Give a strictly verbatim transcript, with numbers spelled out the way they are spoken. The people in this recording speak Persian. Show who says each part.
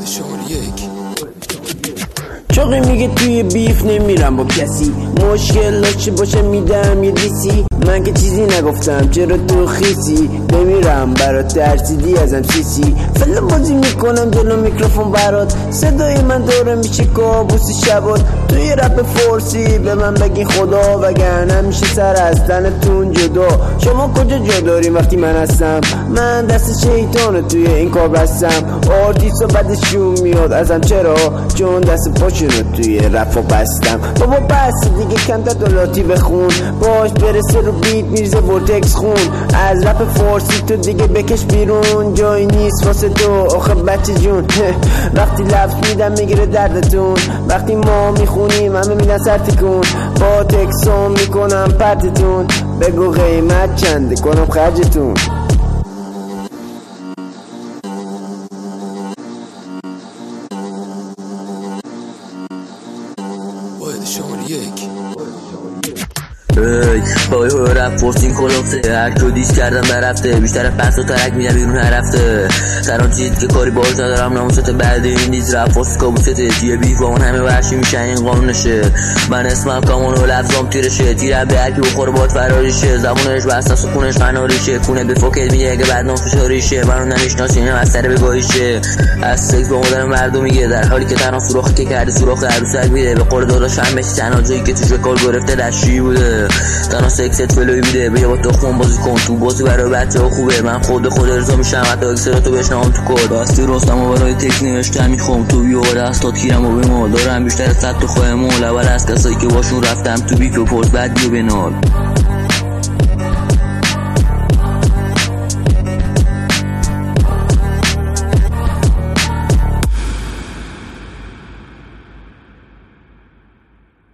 Speaker 1: چاقی میگه توی بیف نمیرم با کسی، مشکل چی باشه میدم یه دیسی. من که چیزی نگفتم چرا تو خیسی، نمیرم برات ترسیدی ازم سیسی. فعلا بازی میکنم جلو میکروفون برات، صدای من داره میشه کابوس شبات. توی رپ فارسی به من بگین خدا، وگرنه میشه سر از تنتون جدا. شما کجا جا داریم وقتی من هستم؟ من دست شیطانه توی این کار بستم. آرتیستا بعدشون میاد ازم، چرا؟ چون دست پاشونو توی رفا بستم. بابا بس دیگه کمتر دولاتی بخون، باش برسه رو بیت میرزه ورتکس خون. از رپ فارسی تو دیگه بکش بیرون، جای نیست واسه تو آخه بچه جون. وقتی لفظ میدم میگیره دردتون، وقتی ما میخونیم همه میدن سر تکون. با تکسام میکنم پرتتون، بگو قیمت چنده کنم خرجتون.
Speaker 2: ای های های رپ فورسین کلافته، هر که دیس کردم برفته، بیشتر پس و ترک میدم بیرون هر هفته. سران چیز که کاری باش ندارم، ناموست بعد این دیز رپ فورس کابوسته. توی بیف با من همه وحشی میشن این قانونشه. من اسمم کامون و لفظام تیرشه، تیرم به هرکی بخور باد فراریشه. زبونش بسته سکونش فناریشه، کونه به فوکت میگه اگه بعد نام فشاریشه. منو نمیشناسی اینم از سر بگاهیشه. از سکس با مادر مردم میگه، در حالی که تنها سوراخی که کرده سوراخ عروسک میده. به قول داداش هم بشی تنها جایی که توش کار گرفته دشتی بوده. تنها سکست فلوی میده، بیا با تخمون بازی کن، تو بازی برای بچه ها خوبه. من خود خود ارزا میشم حتی اکسراتو بشنام تو کد. بستی رستم و برای تک نوشتم میخوام، تو بیا و دستات کیرم و بمال. دارم بیشتر از صد تا خواهمون لول از کسایی که باشون رفتم تو بیف و پرس بعد بیو بنال.